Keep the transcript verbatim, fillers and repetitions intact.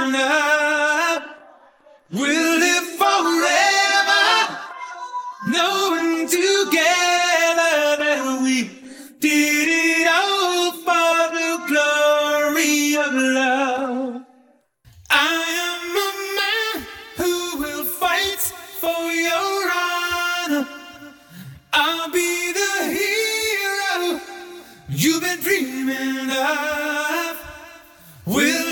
dreaming of. We'll live forever, knowing together that we did it all for the glory of love. I am a man who will fight for your honor. I'll be the hero you've been dreaming of. We'll